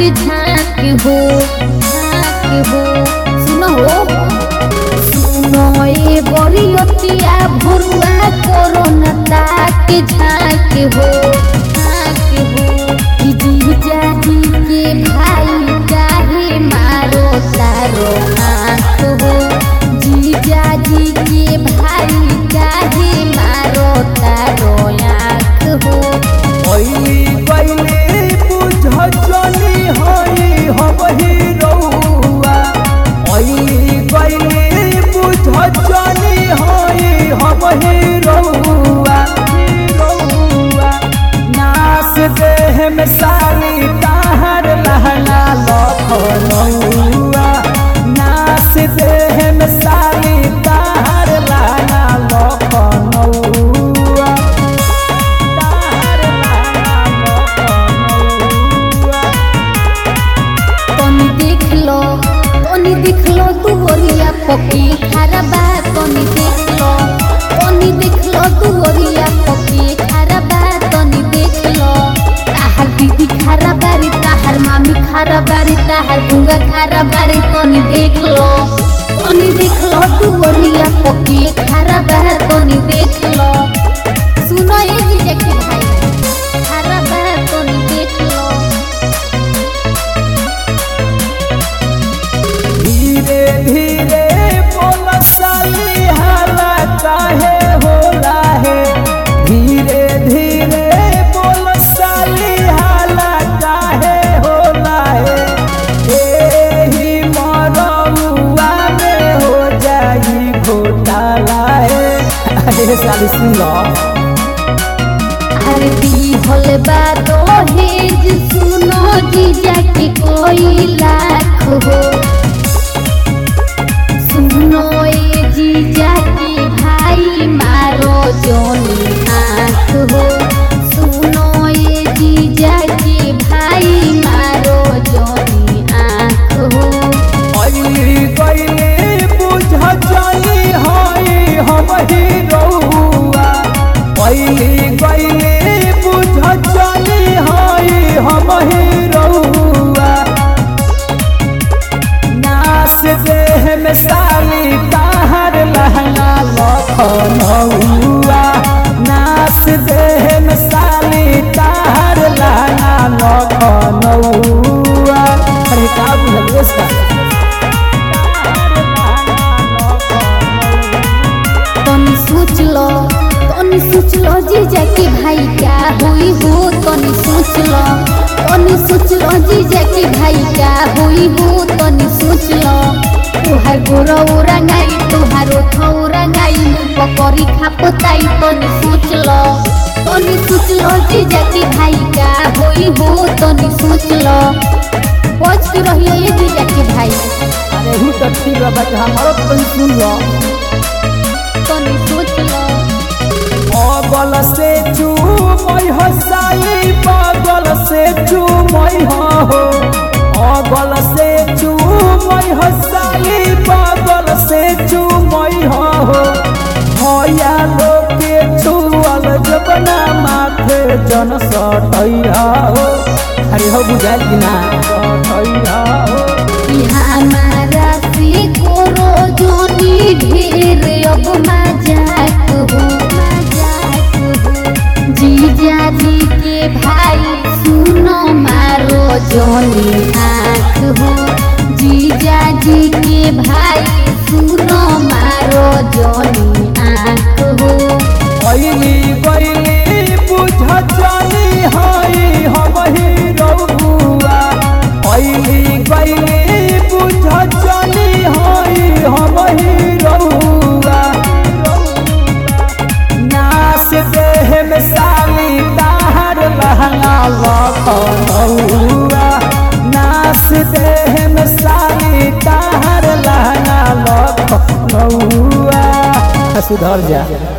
झाँक हो सुनो ए बरियतिया भरुआ कोरोना ताक झाँक हो जीजा जी के भाई काहे मारो तारो आँख हो जीजा जी के भाई काहे मारो तारो आँख हो बुझनी हई हम रउआ बुझनी हई हम रउआ नास देह में साली ताहर लहंगा लखनऊआ नास देह में साली ताहर लहंगा लखनऊआ देख लो तू ओरिया पकी खराबा तनी देख लो तू ओरिया पकी खराबा तनी देख लो ताहर दीदी खराबारी ताहर मामी खराबारी ताहर बुआ खराबारी तनी देख लो तू ओरिया पकी खराबा तनी देख लो सुनो ये जीजा के भाई खराबा तनी देख लो धीरे धीरे बोल साली हाला काहे होला है धीरे धीरे बोल साली हाला काहे होला है एही मरउआ में हो जाई घोटाला है अरे साली सुन लो अरे दी होल बात हेज सुनो जीजा के कोई लाख हो सुनो ए जीजा के भाई मारो जोनी आँख हो सुनो ए जीजा के भाई मारो जोनी आँख हो गईले बुझनी हई हम रउआ गईले बुझनी हई हम रउआ नास देह में साली ताहर लहंगा लखनऊआ नास देह में साली ताहर लहंगा लखनऊआ अरे का बुझल तनी सोच लो जीजा के भाई क्या हुई हो तनी सोच लो जीजा के भाई क्या हुई हो तनी सोच लो तुहार गोरा रंगाई तुहार ओठो रंगाई पकड़ी खापताई तनी सोच लो जीजा के भाई क्या हुई हो तनी सोच लो बच के रहिए ये जीजा के भाई अरे हूँ तो ठीक है बच्चा हमारा तो सुन लो तनी सोच लो बगल से चूमई हो साली बगल से चूमई हो बगल से चूमई हो साली बगल से चूमई हो भैया लोग के छुअल जबना माथे जन सटैया हो अरे हो बुझाइल कि ना सटैया हो हमारा से कोरो जोनी ढेर अब मजाक हो जीजा जी के भाई सुनो मारो जोनी आँख हो जीजा जी के भाई सुनो मारो जोनी आँख हो गईली बुझनी हई हम रउआ गईली बुझनी हई हम रउआ नास देह में साली ताहर लहंगा लखनऊआ नास देह में साली ताहर लहंगा लखनऊआ सुधर जा।